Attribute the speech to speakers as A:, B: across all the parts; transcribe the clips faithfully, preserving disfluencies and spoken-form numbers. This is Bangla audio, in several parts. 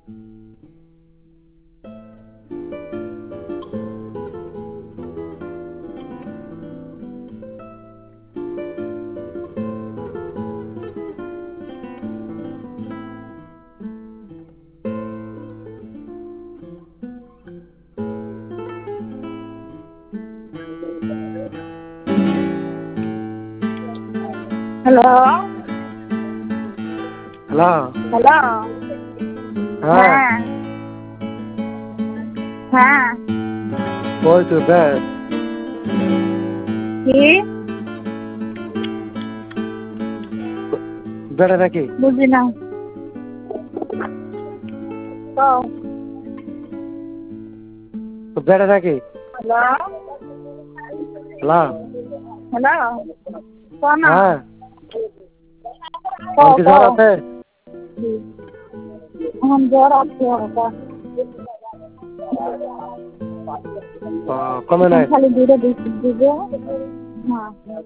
A: Hello
B: hello.
A: হ্যালো।
B: হ্যাঁ।
A: হ্যাঁ হ্যাঁ
B: ওই তো ব্যাস।
A: কি
B: বেড়া নাকি?
A: বুঝি না তো
B: বেড়া নাকি?
A: Hello
B: hello.
A: হ্যালো কোনা
B: হ্যাঁ।
A: কও
B: তোর কি জ্বর
A: কও
B: আছে?
A: এখন জ্বর আছে হালকা
B: ও, কমে
A: এখন
B: নাই?
A: খালি দূরে বৃষ্টি দিবে না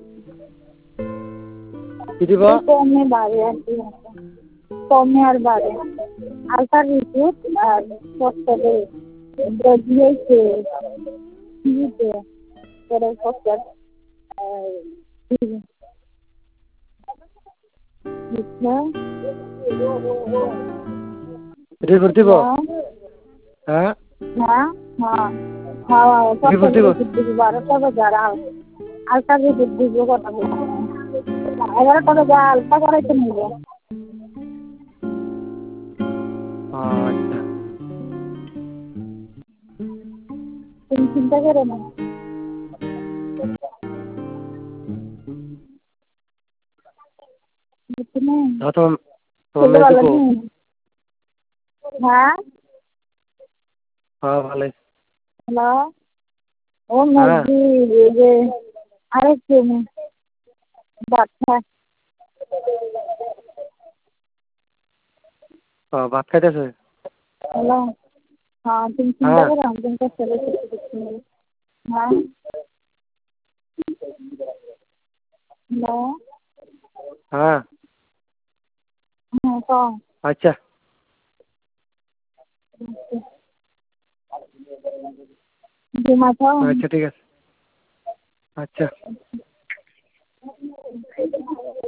B: কি দিব?
A: এই কমে বাড়ে আর কি কমে আর বাড়ে আলতার রিসুট আর সপ্তাহে দিয়েছে দিয়েছে পরে সপ্তাহ
B: রিপোর্ট দিব? হ্যাঁ।
A: হ্যাঁ হ্যাঁ হ্যাঁ
B: রিপোর্ট
A: সপ্তাহে
B: দিব?
A: রিসুট দিব বারোটা বাজে আর আলতার রিসুট দিব কথা বলছি এগারোটা বাজে আলতা করাইতে নিবে
B: আচ্ছা।
A: তুমি চিন্তা করো না বুঝছো
B: তোমার তোমার
A: ছেলে
B: মেয়ে
A: ভালো
B: দুঃখ?
A: নেই হ্যাঁ
B: হ্যাঁ ভালোই।
A: হ্যালো ও
B: হ্যাঁ।
A: মসজিদ এই যে আরেকটু বাচ্চা
B: ও, ভাত খাইতেছে?
A: হ্যালো হ্যাঁ তুমি চিন্তা
B: হ্যাঁ।
A: করো না তুমি তো ছেলে হ্যাঁ হ্যালো
B: হ্যাঁ।
A: হ্যাঁ কও
B: আচ্ছা।
A: ঘুমাচ্ছো
B: আচ্ছা ঠিক আছে। আচ্ছা।